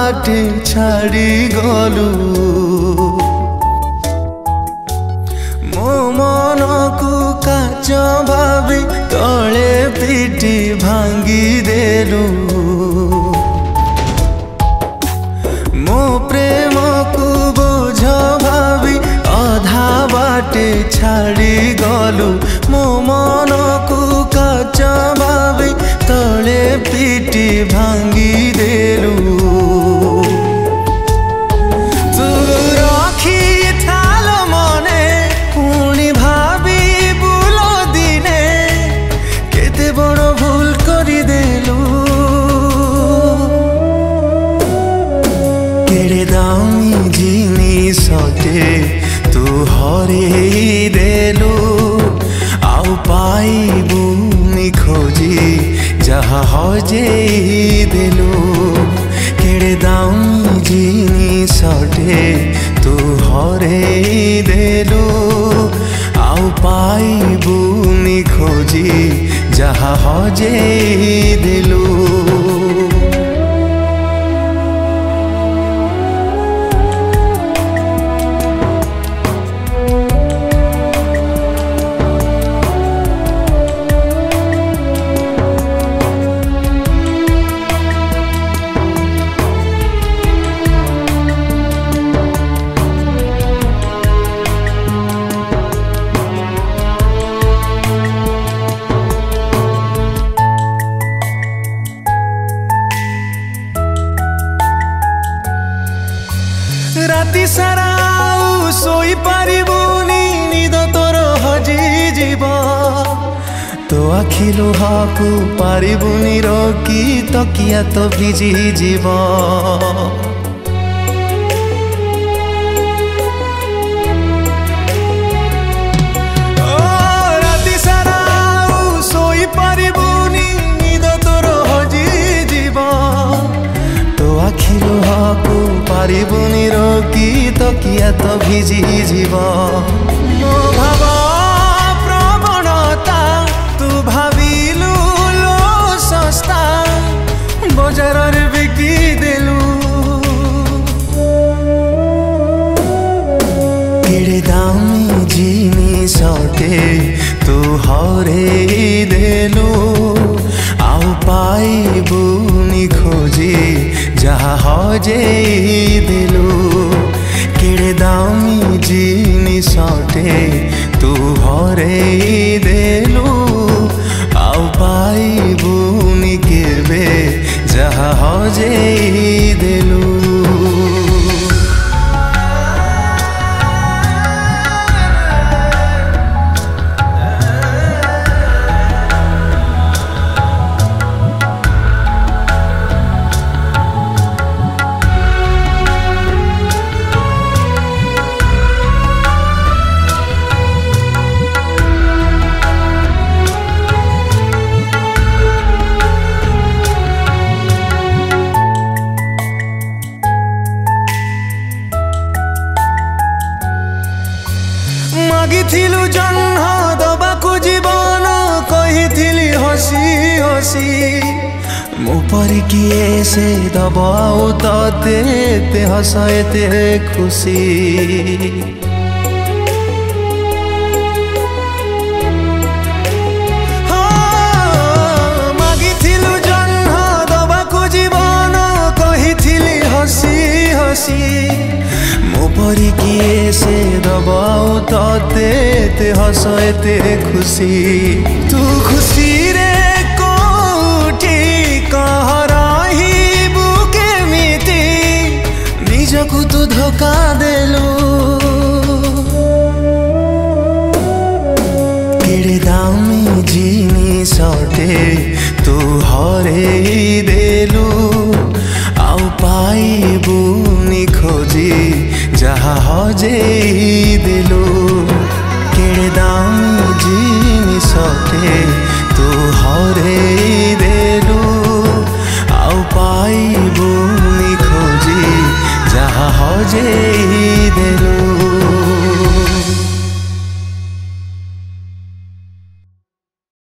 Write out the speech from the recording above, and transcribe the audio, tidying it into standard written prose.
बाटे छाड़ी गलु मो मन को काच भावी तले पिटी भांगी देलु मो प्रेम को बोझ भावी अधा बाटे छाड़ी गलु मो मन को काच भावी तले पिटी भांगी देलु तू रखी थाल मने पुणी भावी बुल दिने केते बड़ भूल करी देलु केड़े दामी जिनिसटे तू हरे देलु आउ पाइबुनी खोजी जहा हजे देलु केड़े दामी जिनिसटे तू हरे देलु आउ पाइबुनी खोजी जहा हजे देलु राति सारा सोई पारिबुनी निद तोर हजी जीव तो आखि लुहाकू पारिबुनी रोकी तकिया तो भिजी जीव राति सारा सोई पारिबुनी निद तोर हजी जीव तो आखि लुहाकू पारिबुनी रोकी तकिया तो भिजी जीव मो भाव प्रवणता तू भाविलु लो सस्ता बजार रे बिकी देलु केड़े दामी जिनिसटे तू हरे देलु आउ पाइबुनी खोजी जहा हजे देलु केड़े दामी जिनिसटे तू हरे देलु आउ पाइबुनी केबे जहा हजे देलु मागिथिलु जन्म दबाकु जीवन कहिथिली हसी हसी मो पर किए से दबाऊ तते ते हसाए ते खुशी मागिथिलु जन्म दबाकु जीवन कहिथिली हसी हसी मो पर किए से दबाऊ तते ते हसाए ते खुशी तू खुशी रे कोठी कह रहिबु केमिति निजकु तू धोखा देलु केड़े दामी जिनिसटे तू हरे देलु आउ पाइबुनी खोजी जहा हजे देलु केड़े दामी जिनिसटे तू हरे